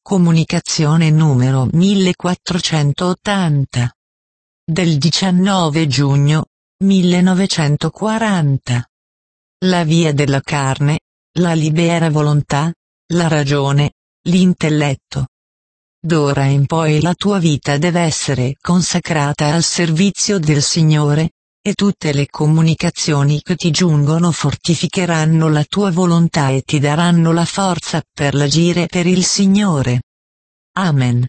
Comunicazione numero 1480. Del 19 giugno 1940. La via della carne, la libera volontà, la ragione, l'intelletto. D'ora in poi la tua vita deve essere consacrata al servizio del Signore, e tutte le comunicazioni che ti giungono fortificheranno la tua volontà e ti daranno la forza per l'agire per il Signore. Amen.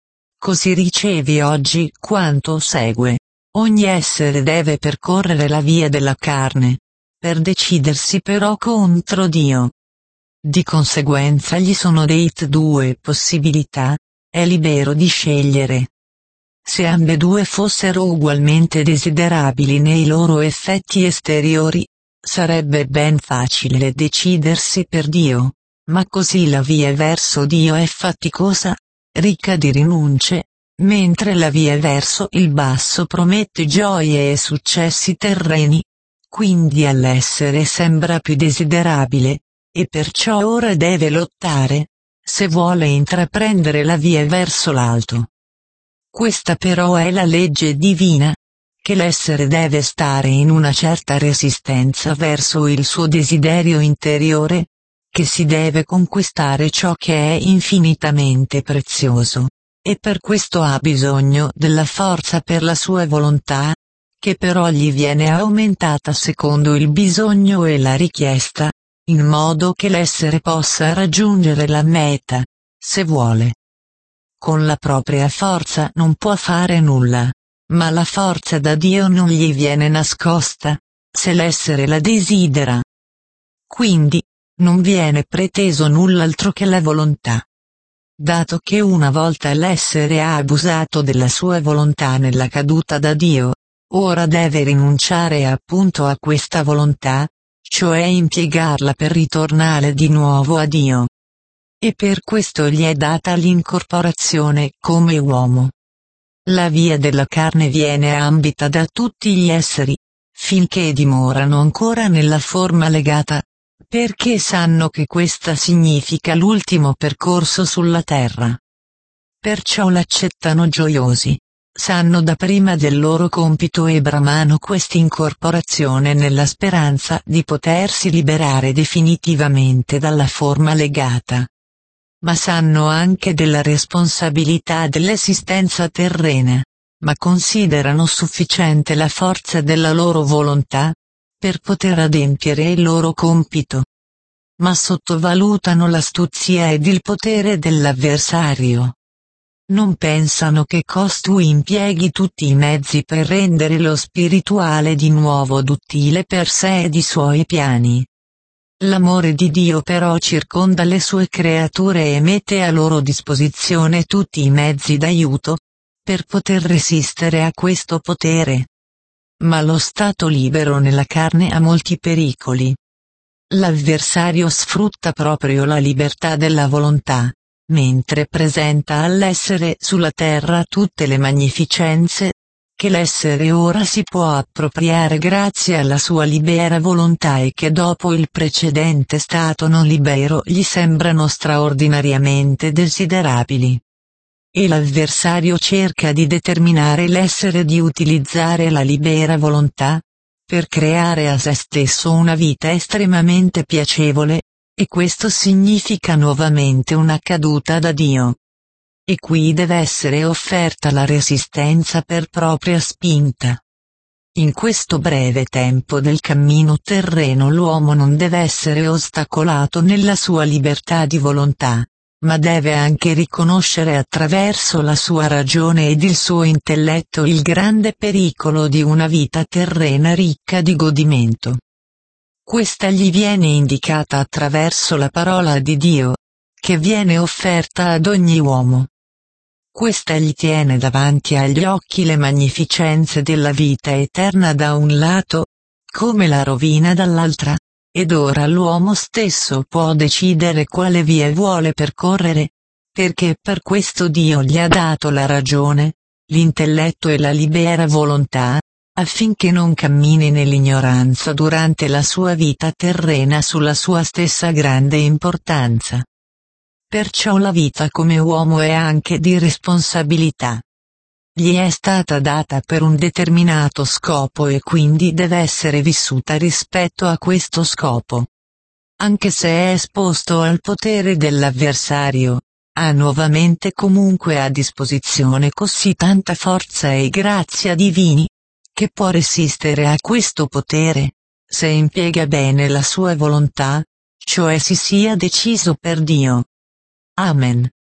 Così ricevi oggi quanto segue. Ogni essere deve percorrere la via della carne, per decidersi però contro Dio. Di conseguenza gli sono date due possibilità, è libero di scegliere. Se ambedue fossero ugualmente desiderabili nei loro effetti esteriori, sarebbe ben facile decidersi per Dio, ma così la via verso Dio è faticosa, ricca di rinunce, mentre la via verso il basso promette gioie e successi terreni. Quindi all'essere sembra più desiderabile, e perciò ora deve lottare, se vuole intraprendere la via verso l'alto. Questa però è la legge divina, che l'essere deve stare in una certa resistenza verso il suo desiderio interiore, che si deve conquistare ciò che è infinitamente prezioso, e per questo ha bisogno della forza per la sua volontà, che però gli viene aumentata secondo il bisogno e la richiesta, in modo che l'essere possa raggiungere la meta, se vuole. Con la propria forza non può fare nulla, ma la forza da Dio non gli viene nascosta, se l'essere la desidera. Quindi, non viene preteso null'altro che la volontà. Dato che una volta l'essere ha abusato della sua volontà nella caduta da Dio, ora deve rinunciare appunto a questa volontà, cioè impiegarla per ritornare di nuovo a Dio. E per questo gli è data l'incorporazione come uomo. La via della carne viene ambita da tutti gli esseri, finché dimorano ancora nella forma legata, perché sanno che questa significa l'ultimo percorso sulla terra. Perciò l'accettano gioiosi, sanno dapprima del loro compito e bramano quest'incorporazione nella speranza di potersi liberare definitivamente dalla forma legata. Ma sanno anche della responsabilità dell'esistenza terrena, ma considerano sufficiente la forza della loro volontà, per poter adempiere il loro compito. Ma sottovalutano l'astuzia ed il potere dell'avversario. Non pensano che costui impieghi tutti i mezzi per rendere lo spirituale di nuovo duttile per sé ed i suoi piani. L'amore di Dio però circonda le sue creature e mette a loro disposizione tutti i mezzi d'aiuto, per poter resistere a questo potere. Ma lo stato libero nella carne ha molti pericoli. L'avversario sfrutta proprio la libertà della volontà, mentre presenta all'essere sulla terra tutte le magnificenze, che l'essere ora si può appropriare grazie alla sua libera volontà e che dopo il precedente stato non libero gli sembrano straordinariamente desiderabili. E l'avversario cerca di determinare l'essere di utilizzare la libera volontà, per creare a se stesso una vita estremamente piacevole, e questo significa nuovamente una caduta da Dio. E qui deve essere offerta la resistenza per propria spinta. In questo breve tempo del cammino terreno l'uomo non deve essere ostacolato nella sua libertà di volontà, ma deve anche riconoscere attraverso la sua ragione ed il suo intelletto il grande pericolo di una vita terrena ricca di godimento. Questa gli viene indicata attraverso la parola di Dio, che viene offerta ad ogni uomo. Questa gli tiene davanti agli occhi le magnificenze della vita eterna da un lato, come la rovina dall'altra, ed ora l'uomo stesso può decidere quale via vuole percorrere, perché per questo Dio gli ha dato la ragione, l'intelletto e la libera volontà, affinché non cammini nell'ignoranza durante la sua vita terrena sulla sua stessa grande importanza. Perciò la vita come uomo è anche di responsabilità. Gli è stata data per un determinato scopo e quindi deve essere vissuta rispetto a questo scopo. Anche se è esposto al potere dell'avversario, ha nuovamente comunque a disposizione così tanta forza e grazia divini, che può resistere a questo potere, se impiega bene la sua volontà, cioè si sia deciso per Dio. Amen.